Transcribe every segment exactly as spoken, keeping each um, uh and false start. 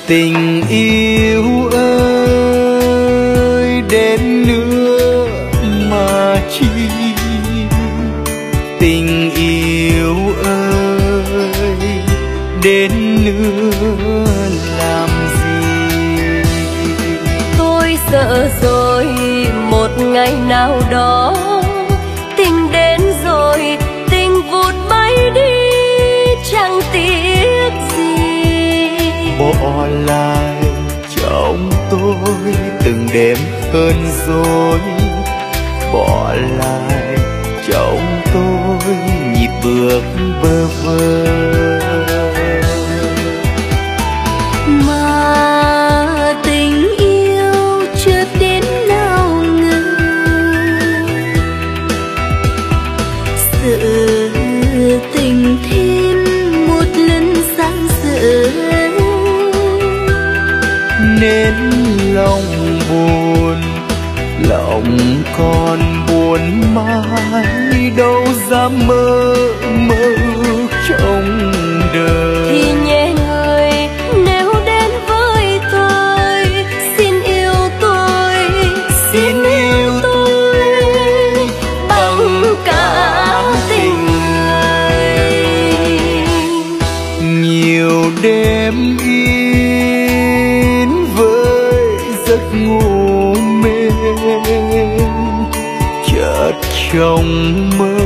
Tình yêu ơi đến nữa mà chi, tình yêu ơi đến nữa làm gì. Tôi sợ rồi một ngày nào đó tình đến rồi, tình vụt bay đi chẳng tiếc gì. Bỏ lại trong tôi từng đêm hơn rồi, bỏ lại trong tôi nhịp bước bơ vơ. Mà tình yêu chưa đến nào ngờ, sự tình thêm một lần sáng sỡ, nên lòng buồn, lòng còn buồn mãi đâu dám mơ mơ ước trong đời. thì nhẹ người nếu đến với tôi, xin yêu tôi, xin yêu tôi bằng cả tình người. Nhiều đêm yên với giấc ngủ mê, chợt trong mơ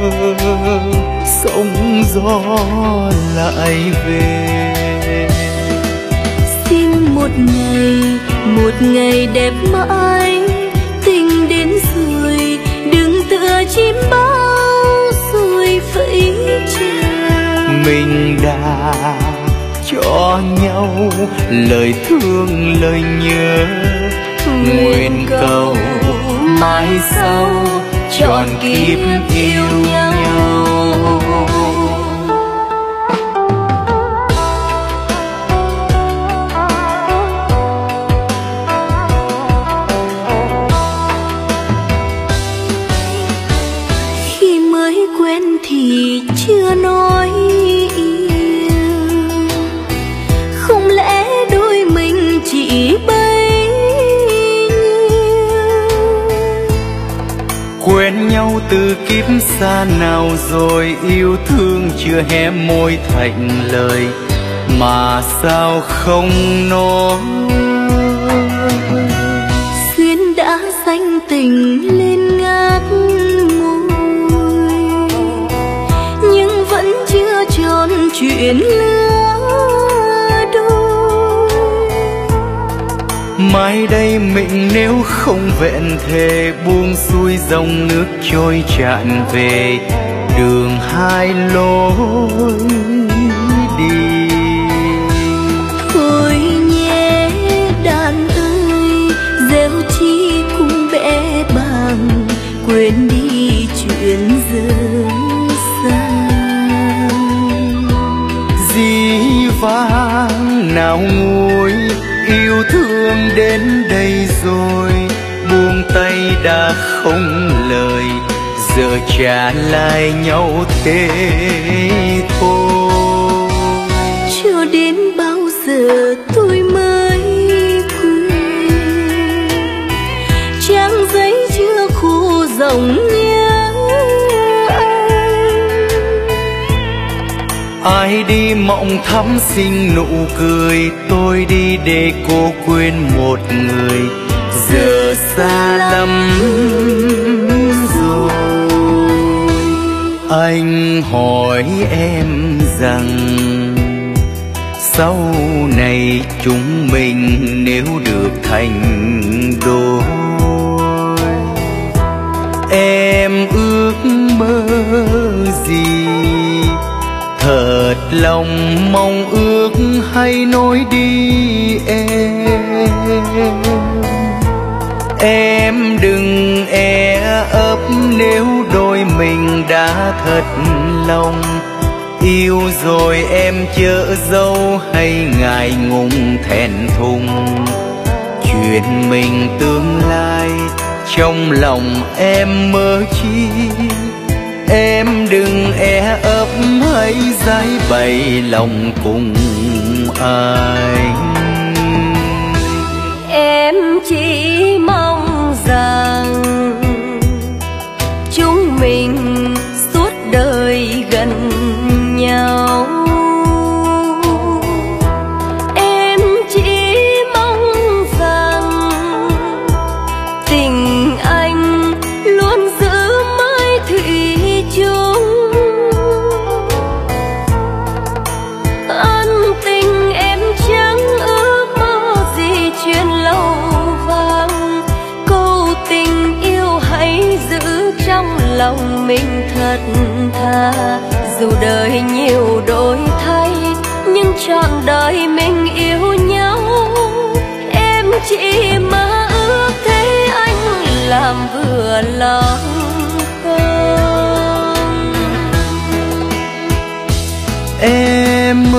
sóng gió lại về. Xin một ngày, một ngày đẹp mãi, tình đến rồi đừng tựa chim bao rồi vẫy chào. Mình đã cho nhau lời thương lời nhớ, nguyện cầu mãi sau trọn kiếp yêu nhau. Khi mới quen thì chưa nói yêu, không lẽ đôi mình chỉ bấy nhiêu. Quen nhau từ kiếp xa nào rồi, yêu thương chưa hé môi thành lời, mà sao không nói. Duyên đã danh tình lên ngát môi, nhưng vẫn chưa tròn chuyện lứa đôi. Mai đây mình nếu không vẹn thề, buông xuôi dòng nước trôi tràn về đường hai lối đi. Thôi nhé đàn ơi, rêu chi cũng bẽ bàng, quên đi chuyện dở dang. Dĩ vãng nào nguôi, yêu thương đến đây rồi, buông tay đã không lời, giờ trả lại nhau thế thôi. Chưa đến bao giờ tôi mới quên, trang giấy chưa khô dòng nhớ anh. Ai đi mộng thắm xinh nụ cười, tôi đi để cô quên một người, giờ xa lắm rồi. Anh hỏi em rằng sau này chúng mình nếu được thành đôi, em ước mơ gì? Thật lòng mong ước hay nói đi em. Em đừng e ấp nếu đôi mình đã thật lòng, yêu rồi em chớ dâu hay ngại ngùng thẹn thùng. Chuyện mình tương lai trong lòng em mơ chi, em đừng e ấp hay giải bày lòng cùng anh. mình thật thà. Dù đời nhiều đổi thay nhưng trọn đời mình yêu nhau. Em chỉ mơ ước thế anh làm vừa lòng không. Em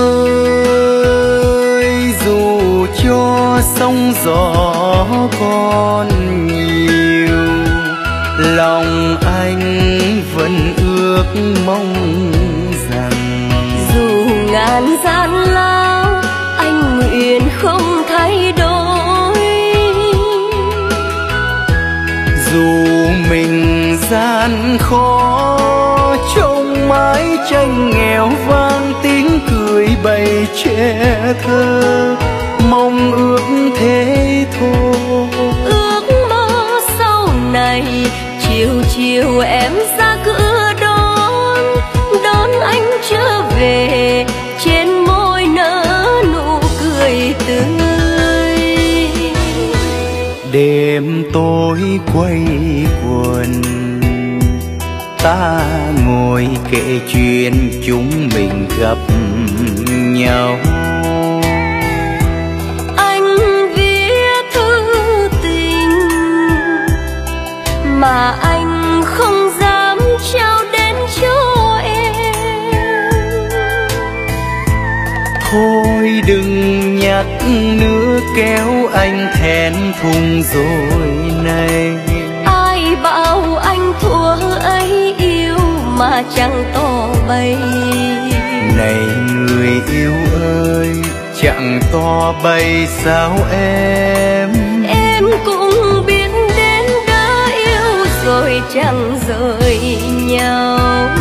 ơi, dù cho sóng gió còn nhiều, lòng anh vẫn ước mong rằng dù ngàn gian lao anh nguyện không thay đổi. dù mình gian khó trông mái tranh nghèo vang tiếng cười bầy trẻ thơ, mong ước thế thôi. Ước mơ sau này chiều chiều em ra cửa đón, đón anh trở về trên môi nở nụ cười tươi. Đêm tối quay quần ta ngồi kể chuyện chúng mình gặp nhau. Anh viết thư tình mà anh không dám trao đến cho em. Thôi đừng nhắc nữa kéo anh thẹn thùng rồi này. Ai bảo anh thua ấy yêu mà chẳng tỏ bày. Này người yêu ơi, chẳng to bày sao em. Em cũng biết đến đã yêu rồi chẳng rời nhau.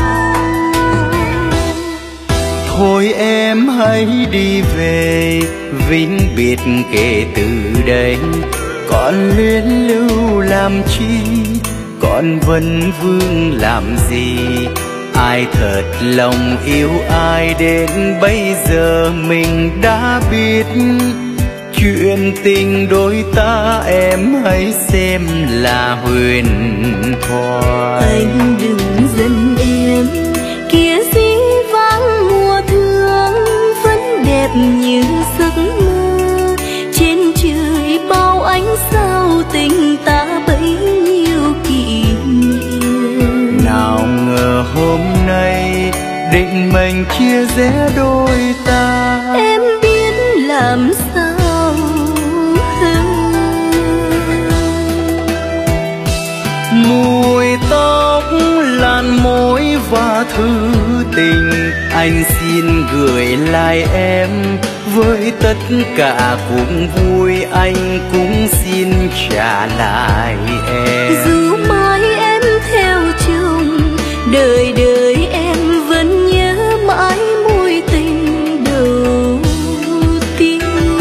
Thôi em hãy đi về, vĩnh biệt kể từ đây. Còn luyến lưu làm chi, còn vấn vương làm gì. Ai thật lòng yêu ai đến bây giờ mình đã biết. Chuyện tình đôi ta em hãy xem là huyền thoại. Anh đừng giận em, kia dĩ vãng mùa thương vẫn đẹp như giấc mơ. Trên trời bao ánh sao tình ta bấy nhiêu kỷ niệm. Nào ngờ hôm nay định mình chia rẽ đôi ta. Em biết làm sao hơn. Mùi tóc làn môi và thư tình anh xin gửi lại em. Với tất cả cũng vui anh cũng xin trả lại em. Dù mãi em theo chồng, đời đời em vẫn nhớ mãi mối tình đầu tiên.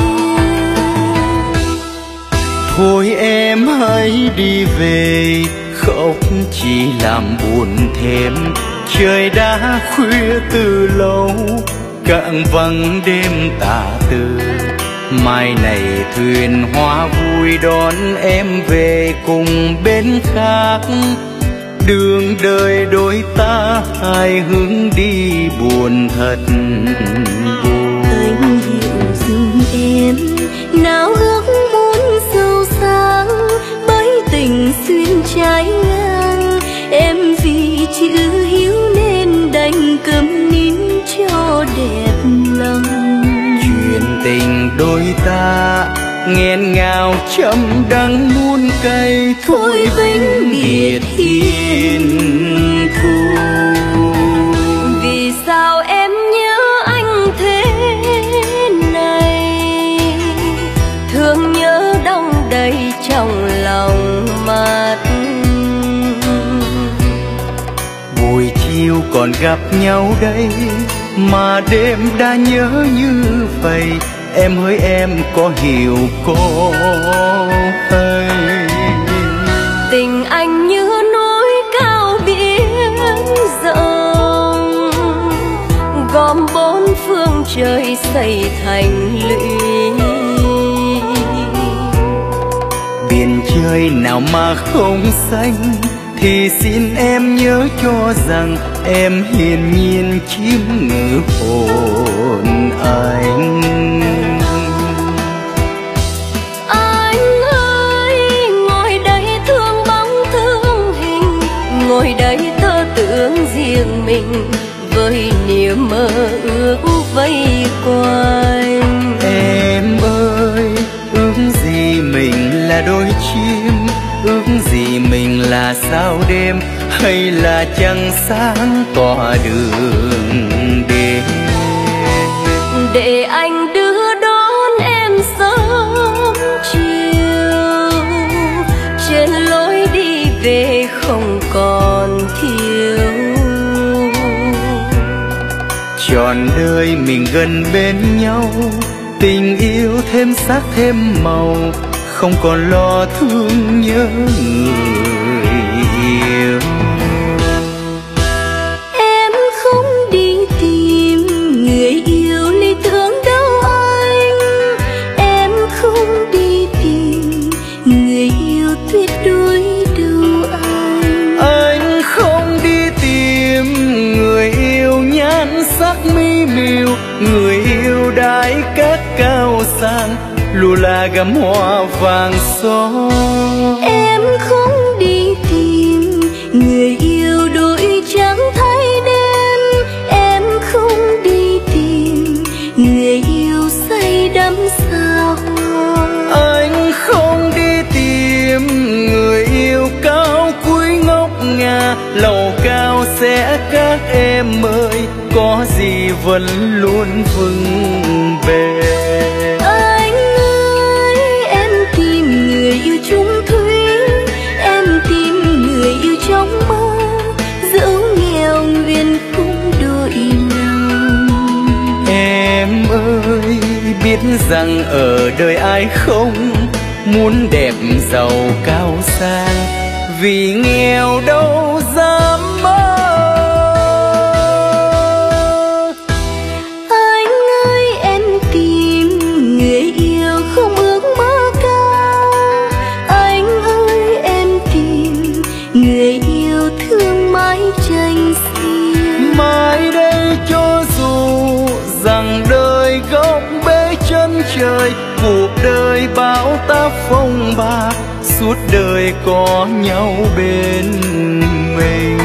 Thôi em hãy đi về, khóc chỉ làm buồn thêm. Trời đã khuya từ lâu, cạn vắng đêm tà tư. Mai này thuyền hoa vui đón em về cùng bên khác. Đường đời đôi ta hai hướng đi buồn thật buồn. Anh hiểu dùm em, nào ước muốn sâu sáng bởi tình xuyên trái ngang. Em vì chữ hiếu nên đành câm nín cho đẹp lòng. Chuyện tình đôi ta nghẹn ngào chấm đắng muôn cay. Thôi vĩnh biệt hiền thù. Vì sao em nhớ anh thế này, thương nhớ đong đầy trong lòng mắt. Buổi chiều còn gặp nhau đây mà đêm đã nhớ như vậy. Em hỡi em có hiểu có hay. Tình anh như núi cao biển rộng, gom bốn phương trời xây thành lũy. Biển trời nào mà không xanh, thì xin em nhớ cho rằng em hiền nhiên chiếm ngự hồn anh. Anh ơi, ngồi đây thương bóng thương hình, ngồi đây tơ tưởng riêng mình với niềm mơ ước vây quanh. Em ơi, ước gì mình là đôi chim, ước gì mình là sao đêm, hay là trăng sáng tỏa đường đêm. Để anh đưa đón em sớm chiều, trên lối đi về không còn thiếu. Trọn đời mình gần bên nhau, tình yêu thêm sắc thêm màu, không còn lo thương nhớ người yêu. Em không đi tìm người yêu lý tưởng đâu anh, em không đi tìm người yêu tuyệt đối đâu anh. Anh không đi tìm người yêu nhan sắc mỹ miều, người yêu đái cát cao sang, lùa là gấm hoa vàng son. Em không đi tìm người yêu đôi trắng thay đen, em không đi tìm người yêu say đắm sao hoa. Anh không đi tìm người yêu cao quý ngốc ngà, lầu cao sẽ các em ơi, có gì vẫn luôn vững bền. Anh ơi, em tìm người yêu chung thủy, em tìm người yêu trong mơ, dẫu nghèo nguyện cũng đổi lòng. Em ơi, biết rằng ở đời ai không muốn đẹp giàu cao sang, vì nghèo đâu dám mơ. Anh ơi, em tìm người yêu không ước mơ cao, anh ơi, em tìm người yêu thương mãi tranh xiên. Mai đây cho dù rằng đời góc bể chân trời, cuộc đời bão táp phong ba, suốt đời có nhau bên mình.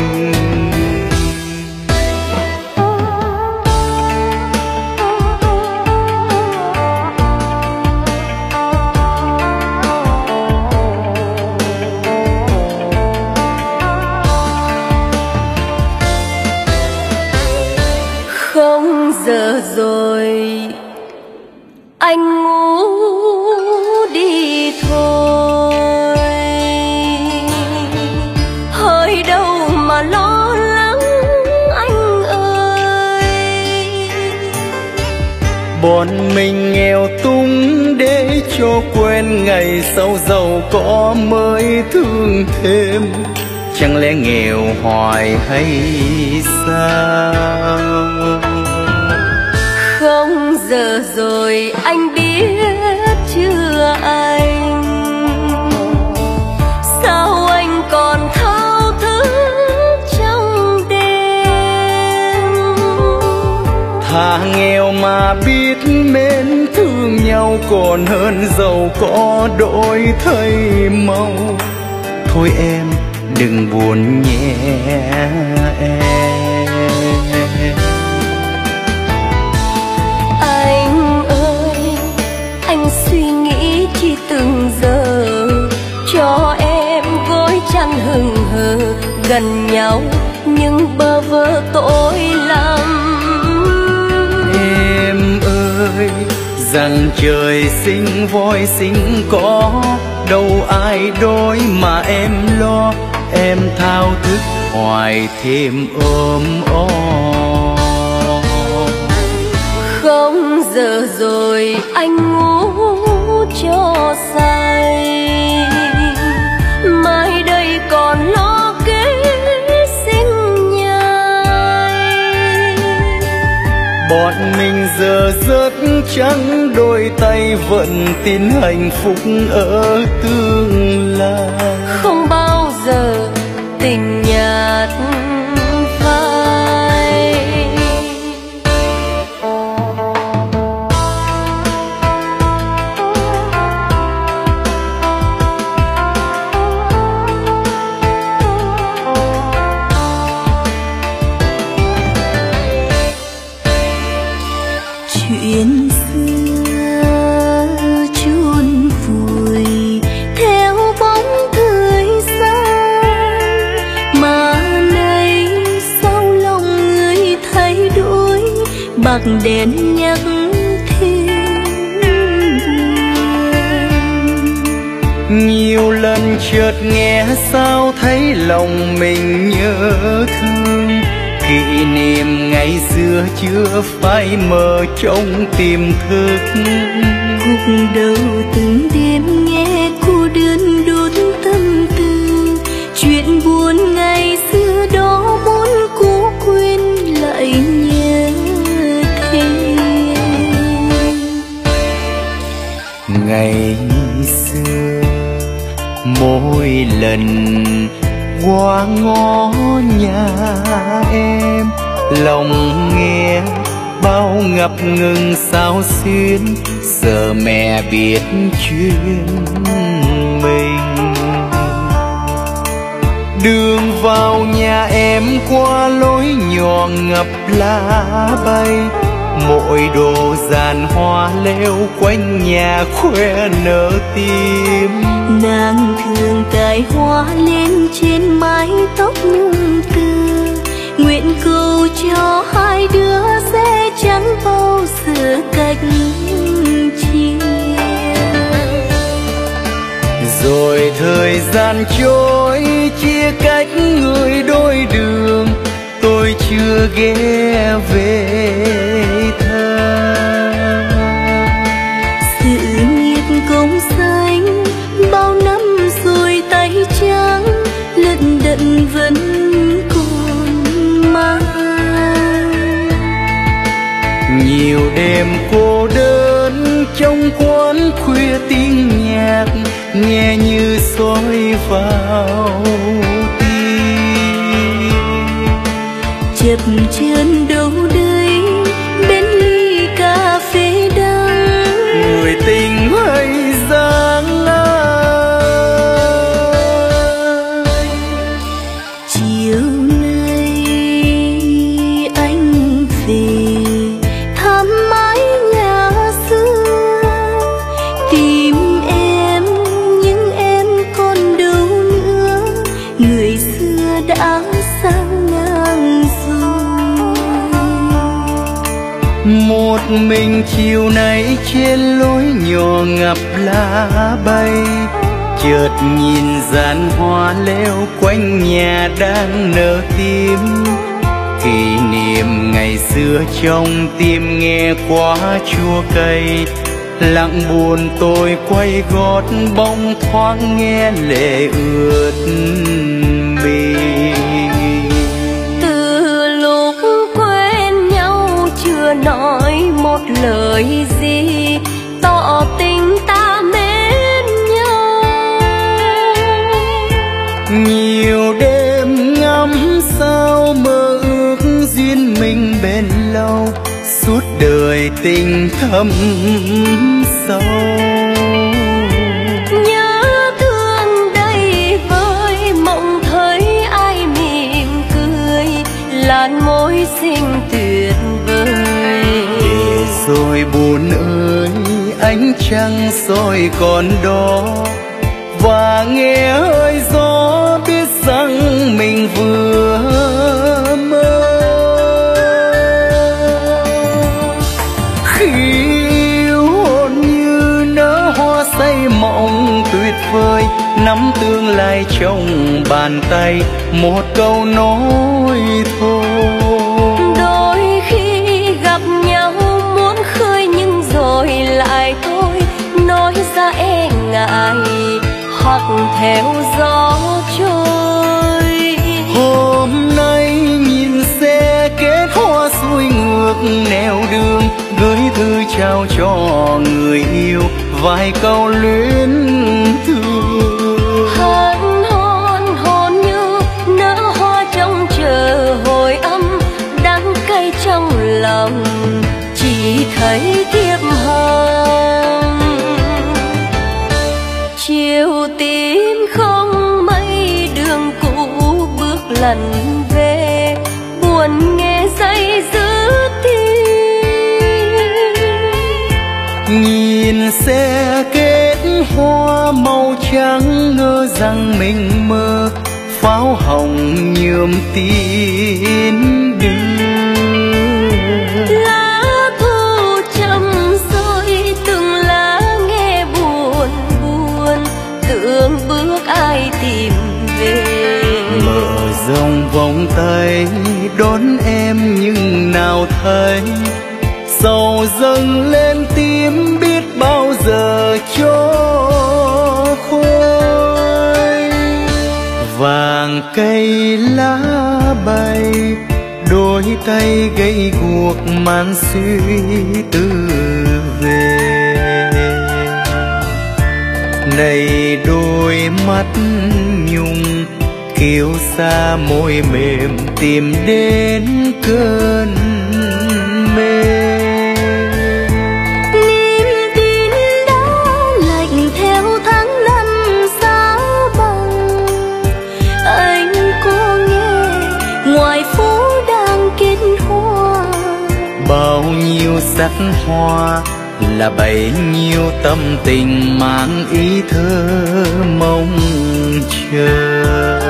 Không giờ rồi anh ngủ đi thôi, hơi đâu mà lo lắng anh ơi. Bọn mình nghèo túng để cho quen ngày sau giàu có mới thương thêm, chẳng lẽ nghèo hoài hay sao? Không giờ rồi anh biết chưa anh, sao anh còn thao thức trong đêm. Thà nghèo mà biết mến thương nhau còn hơn giàu có đổi thay màu. Thôi em đừng buồn nhé em. Anh ơi, anh suy nghĩ chi từng giờ, cho em gối chăn hừng hờ gần nhau nhưng bơ vơ tội lắm. Em ơi, rằng trời sinh voi sinh có, đâu ai đói mà em lo, em thao thức hoài thêm ôm o. Không giờ rồi anh ngủ cho say, mai đây còn lo kế sinh nhai. Bọn mình giờ rất trắng đôi tay vẫn tin hạnh phúc ở tương lai. Không bao giờ tình nhạt phai. Chuyện xưa chôn vùi theo bóng thời gian, mà nay sau lòng người thay đổi, bạc đèn nhắc thêm nhiều lần chợt nghe sao thấy lòng mình nhớ thương. Kỷ niệm ngày xưa chưa phai mờ trong tiềm thức. Khúc đầu từng đêm nghe cô đơn đốt tâm tư, chuyện buồn ngày xưa đó muốn cố quên lại nhớ thêm. Ngày xưa mỗi lần qua ngõ nhà em, lòng nghe bao ngập ngừng sao xuyên, giờ mẹ biết chuyện mình. Đường vào nhà em qua lối nhỏ ngập lá bay, mỗi đồ giàn hoa leo quanh nhà khoe nở tim. Nàng thường cài hoa lên trên mái tóc nhung tơ, nguyện cầu cho hai đứa sẽ chẳng bao giờ cách chia. Rồi thời gian trôi chia cách người đôi đường, tôi chưa ghé về thăm. Sự nghiệp công danh bao năm rồi tay trắng, lận đận vẫn còn mang. Nhiều đêm cô đơn trong quán khuya tiếng nhạc, nghe như xối vào tim. Chập chân đâu đây bên ly cà phê đắng, người tình hay dáng ai. Chiều nay anh về thăm mái nhà xưa, tìm em nhưng em còn đâu nữa, người xưa đã sang ngang rồi. Một mình chiều nay trên lối nhỏ ngập lá bay, chợt nhìn dàn hoa leo quanh nhà đang nở tim. Kỷ niệm ngày xưa trong tim nghe quá chua cay, lặng buồn tôi quay gót bóng thoáng nghe lệ ướt mi. Từ lúc quen nhau chưa nói một lời gì, tỏ tình ta mến nhau. Nhiều đêm ngắm sao mơ ước duyên mình bền lâu, suốt đời tình thâm sâu. Nhớ thương đây với mộng thấy ai mỉm cười, làn môi xinh tuyệt vời. Để rồi buồn ơi ánh trăng soi còn đó, và nghe hơi gió biết rằng mình vừa mơ. Khi yêu hồn như nở hoa say mộng tuyệt vời, nắm tương lai trong bàn tay, một câu nói thôi. Đôi khi gặp nhau muốn khơi nhưng rồi lại thôi, nói ra e ngại hoặc theo gió trôi. Hôm nay nhìn xe kết hoa xuôi ngược nẻo đường, gửi thư trao cho người yêu vài câu luyến thương. Hân hôn hôn như thấy thiệp hồng. Chiều tím không mây đường cũ bước lần về, buồn nghe dây dứt tim. Nhìn xe kết hoa màu trắng ngỡ rằng mình mơ, pháo hồng nhuộm tin đưa. Lá thu chậm rơi từng lá nghe buồn buồn, tưởng bước ai tìm về. Mở rộng vòng tay đón em nhưng nào thấy, sầu dâng lên tim biết bao giờ cho khôi. Vàng cây lá bay đôi tay gây guộc man suy tư về. Này đôi mắt nhung kiêu xa môi mềm tìm đến cơn mê. Niềm tin đã lạnh theo tháng năm giá băng. Anh có nghe ngoài phố đang kết hoa, bao nhiêu sắc hoa là bấy nhiêu tâm tình mang ý thơ mong chờ.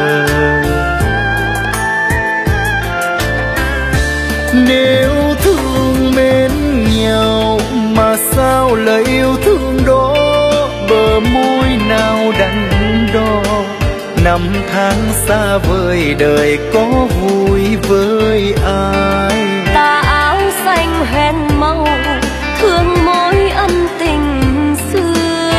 Nếu thương mến nhau mà sao lời yêu thương đó bờ môi nào đắn đo. Năm tháng xa vời đời có vui với ai. tà áo xanh hoen màu thương mối ân tình xưa.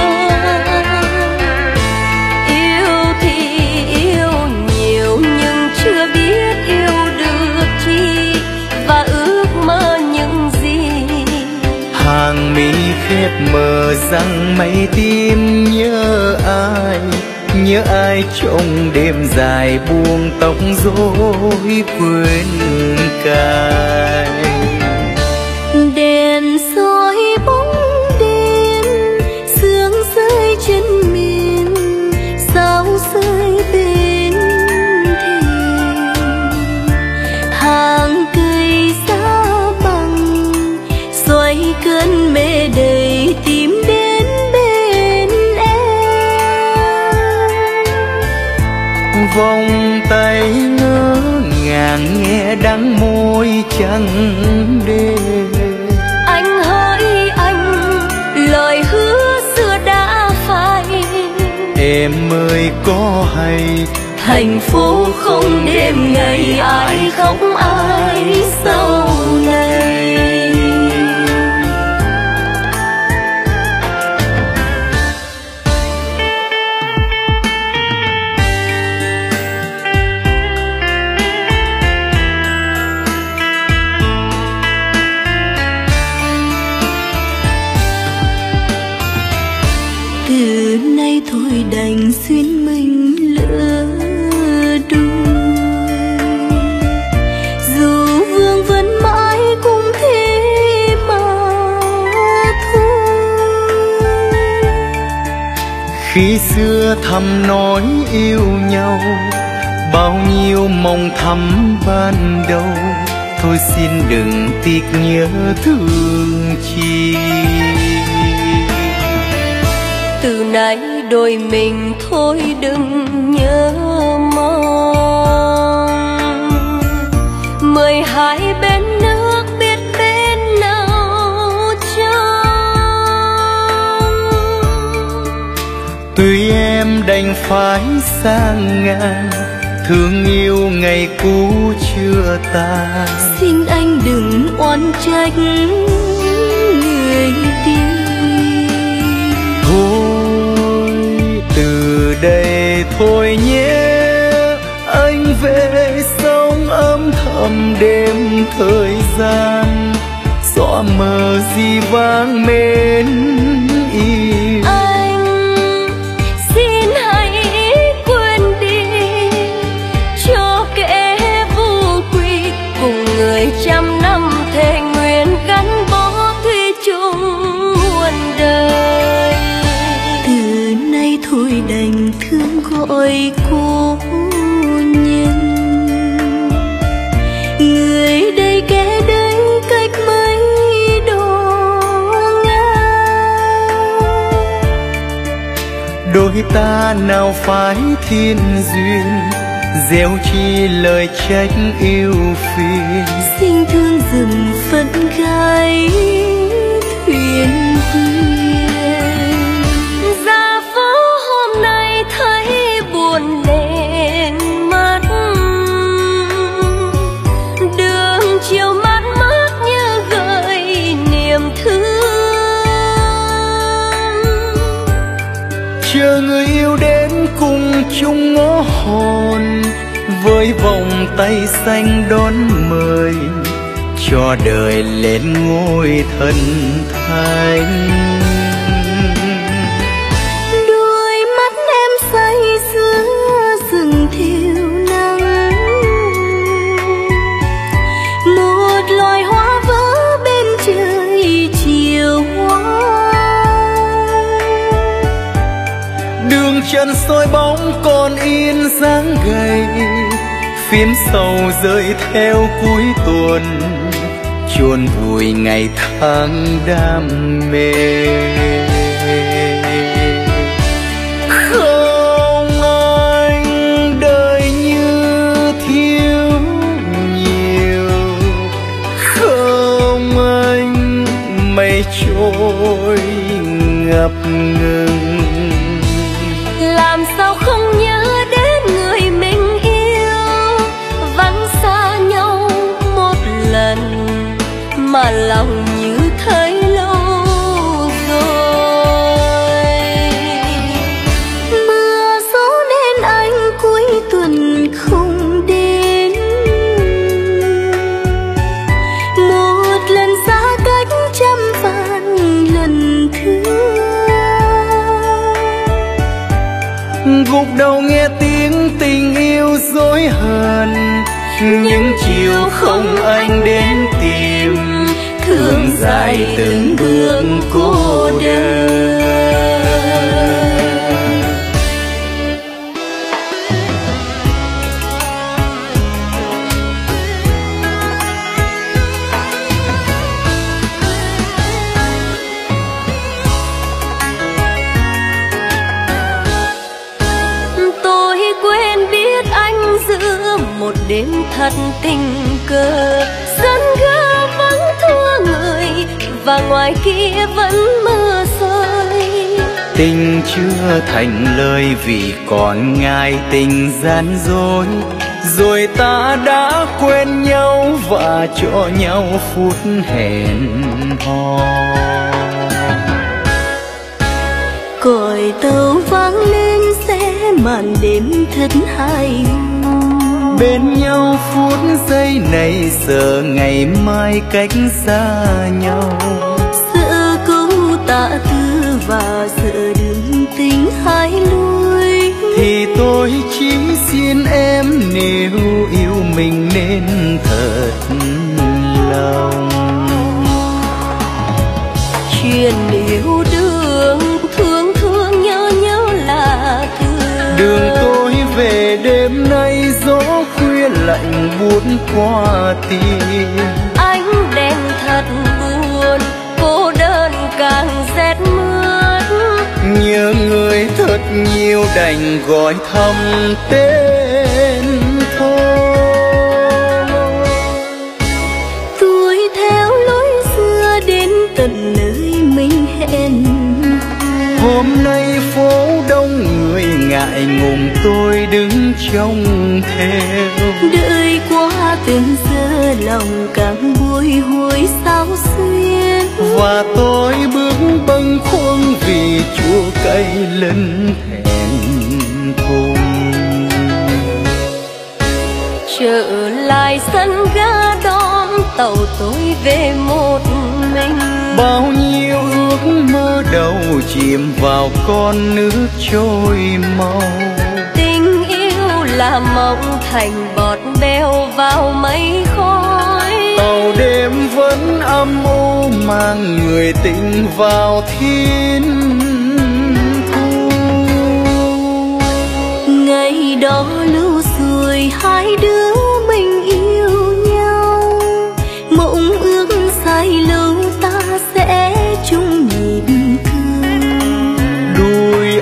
Yêu thì yêu nhiều nhưng chưa biết yêu được chi, và ước mơ những gì. Hàng mi khép mờ răng mây tim nhớ ai, nhớ ai trong đêm dài buông tóc rối quên cài. Đèn soi bóng đêm sương rơi trên miền, sao rơi bên thềm. Hàng cây giá bằng xoay cơn mê đầy tìm đến bên em. Vòng tay ngỡ ngàng nghe đắng môi chẳng đêm. Anh hỡi anh lời hứa xưa đã phai. Em ơi có hay Thành phố không đêm ngày ai khóc ai sau này. Từ nay thôi đành xuyên mình lỡ đôi, dù vương vấn mãi cũng thế mà thôi. khi xưa thầm nói yêu nhau, bao nhiêu mong thắm ban đầu. Thôi xin đừng tiếc nhớ thương chi. Từ nay đôi mình thôi đừng nhớ mong. Mười hai bên nước biết bên nào trông. Tuy em đành phải sang ngang, thương yêu ngày cũ chưa tan. Xin anh đừng oán trách người đi. Thôi từ đây thôi nhé, anh về sống âm thầm đêm thời gian. Xóa mờ gì vang mến yêu. Anh xin hãy quên đi, cho kẻ vô quy cùng người trăm năm thề nguyện gắn bó thủy gọi cô nhân. Người đây kẻ đây cách mấy độ ngang, đôi ta nào phải thiên duyên, gieo chi lời trách yêu phiền. xin thương dừng phận gai thuyền thuyền. Ra phố hôm nay thấy buồn lên mắt, đường chiều mát mát như gợi niềm thương. Chờ người yêu đến cùng chung ngõ hồn, với vòng tay xanh đón mời, cho đời lên ngôi thần thánh. Đôi mắt em say sưa rừng thiêu nắng, một loài hoa vỡ bên trời chiều hoa. Đường chân soi bóng còn in dáng gầy, phím sầu rơi theo cuối tuần, chôn vùi ngày tháng đam mê. Không anh đời như thiếu nhiều, không anh mây trôi ngập ngừng. Làm sao không nhớ đến người mình yêu, vắng xa nhau một lần mà lòng như thấy lâu rồi. Mưa gió nên anh cuối tuần không đến, một lần xa cách trăm vạn lần thương. Gục đầu nghe tiếng tình yêu dối hờn, những chiều không anh đến tìm, thương dài từng bước cô đơn. Một đêm thật tình cờ, sân ga vắng thua người và ngoài kia vẫn mưa rơi. Tình chưa thành lời vì còn ngại tình gian dối, rồi ta đã quên nhau và cho nhau phút hẹn hò. Còi tàu vang lên sẽ màn đêm thật hài hùng, bên nhau phút giây này giờ ngày mai cách xa nhau. sợ câu tạ tư và sợ đường tình hai lối, thì tôi chỉ xin em nếu yêu mình nên thật lòng. chuyện yêu đương thương thương nhớ nhớ là thương. Đường tôi về đêm nay gió khuya lạnh buốt qua tim. Ánh đèn thật buồn, cô đơn càng rét mướt. Nhớ người thật nhiều đành gọi thầm tên thôi. Tôi theo lối xưa đến tận nơi mình hẹn. Hôm nay phố đông người ngại ngùng tôi đứng trông theo. Đợi qua từng giờ lòng càng bồi hồi sao xuyên. Và tôi bước bâng khuâng vì chua cay lẫn thẹn thùng. Trở lại sân ga đón tàu tôi về một mình. Bao nhiêu ước mơ đầu chìm vào con nước trôi mau. Tình yêu là mộng thành bọt bèo vào mây khói. Tàu đêm vẫn âm u mang người tình vào thiên thu.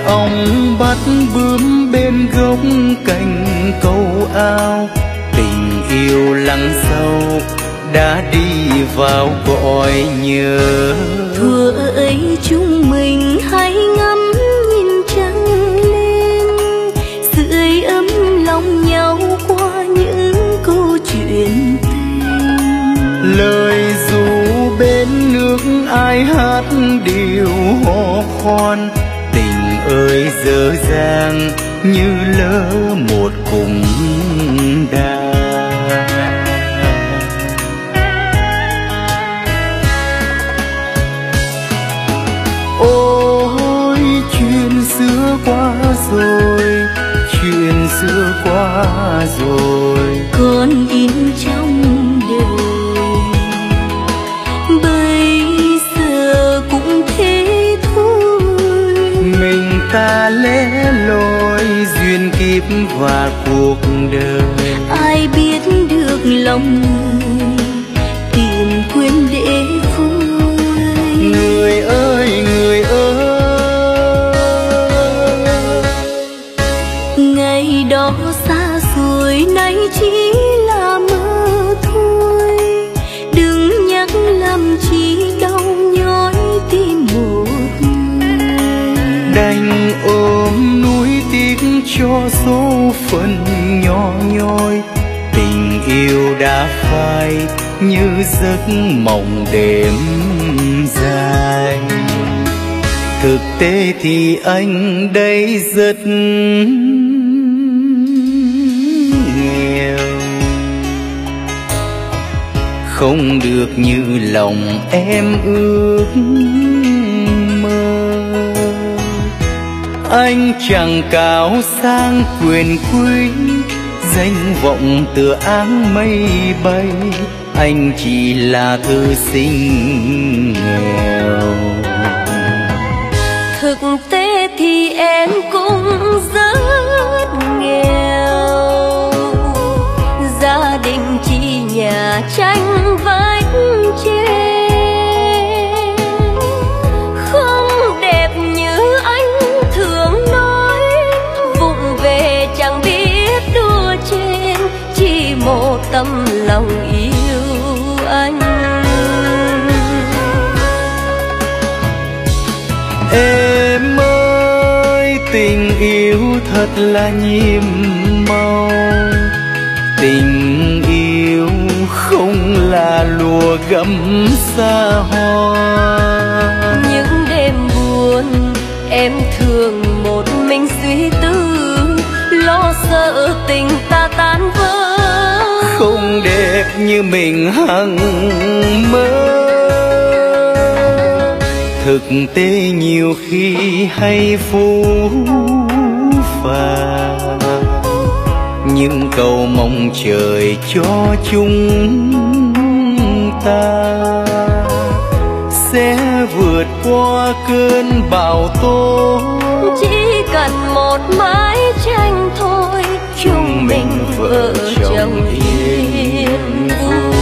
ong bắt bướm bên gốc cành câu ao. Tình yêu lắng sâu đã đi vào cõi nhớ. Thuở ấy chúng mình hãy ngắm nhìn trăng lên, sưởi ấm lòng nhau qua những câu chuyện tình. Lời ru bên nước ai hát điều hò khoan. Tình ơi dở dang như lỡ một cung đàn. Ôi chuyện xưa qua rồi, chuyện xưa qua rồi, còn in trong đời. Bây giờ cũng thế thôi, mình ta lẻ loi duyên kiếp và cuộc đời. ai biết được lòng người tìm quên để vui. Người ơi người ơi, ngày đó xa rồi nay chỉ là mơ thôi. Đừng nhắc làm chi đau nhói tim một người. đành ôm núi tiếc cho số phận nhỏ nhoi. Tình yêu đã phai như giấc mộng đêm dài. Thực tế thì anh đây rất nghèo, không được như lòng em ước mơ. Anh chẳng cao sang quyền quý, danh vọng tựa áng mây bay. Anh chỉ là thư sinh nghèo. Thực tế thì em cũng rất nghèo, gia đình chỉ nhà tranh vách trên. Không đẹp như anh thường nói, vụng về chẳng biết đua trên, chỉ một tâm lòng yêu anh. Em ơi tình yêu thật là nhiệm màu. Tình yêu không là lụa gấm xa hoa. Những đêm buồn em thường một mình suy tư, lo sợ tình ta tan vỡ. Không đẹp như mình hằng mơ. Thực tế nhiều khi hay phũ phàng, nhưng cầu mong trời cho chúng ta sẽ vượt qua cơn bão tố. Chỉ cần một mái tranh thôi, chúng mình vợ chồng yên vui.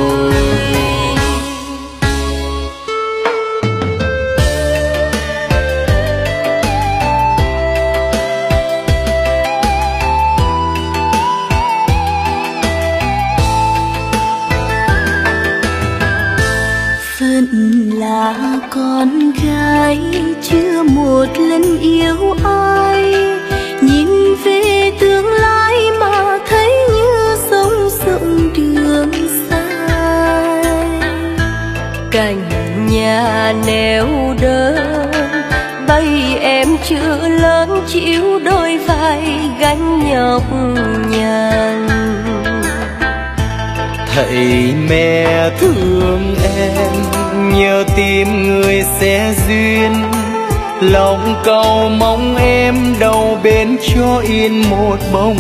Phận là con gái chưa một lần yêu ai, nhìn về tương lai mà thấy như sông rộng đường dài. Cảnh nhà neo đơn bay em chưa lớn, chịu đôi vai gánh nhọc nhằn. Thầy mẹ thương em, nhờ tìm người sẽ duyên. Lòng cầu mong em đầu bên cho yên một bóng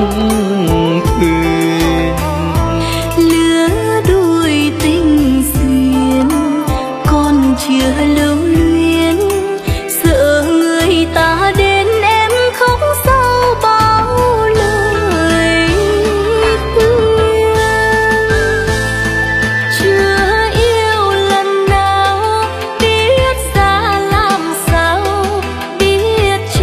thuyền. Lứa đôi tình duyên còn chưa lưu luyến, sợ người ta đến em không sao bao lời khuyên. Chưa yêu lần nào biết ra làm sao, biết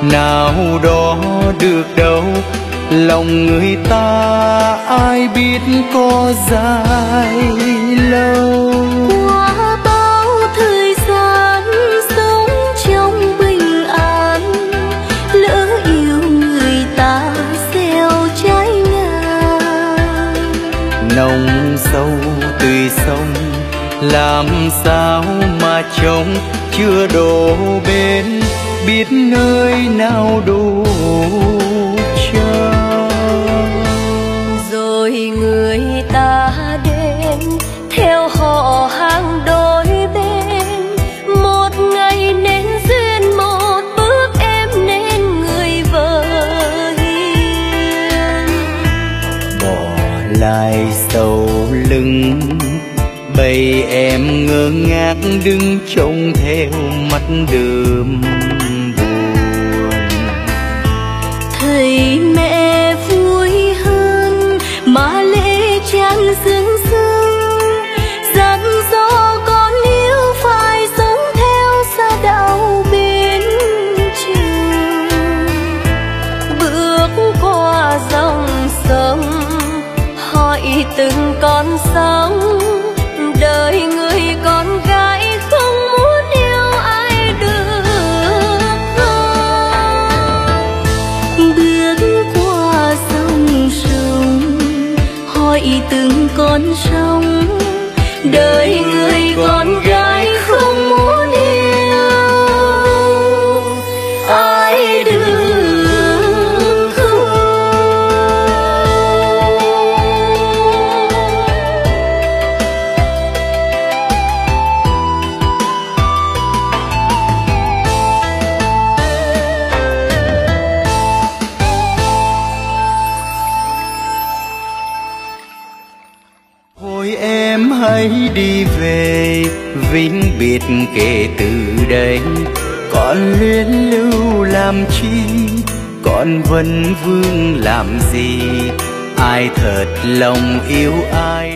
nào đó được đâu. Lòng người ta ai biết có dài lâu. Qua bao thời gian sống trong bình an, lỡ yêu người ta gieo trái ngang. Nồng sâu tùy sông làm sao mà trông chưa đổ bên, biết nơi nào đủ cho. Rồi người ta đến theo họ hàng đôi bên, một ngày nên duyên, một bước em nên người vợ hiền. Bỏ lại sau lưng bầy em ngơ ngác đứng trông theo mắt đượm buồn. Thầy mẹ vui hơn mà lễ chan sương sương, dặn dò con yêu phải sống theo xa đạo bên trường. Bước qua dòng sông hỏi từng con sóng, đời người con gái không muốn yêu ai được không. Bước qua sông sông hỏi từng con sông, đời người con gái không muốn yêu ai được không. Thôi em hãy đi về, vĩnh biệt kể từ đây. Còn luyến lưu làm chi, còn vấn vương làm gì, ai thật lòng yêu ai.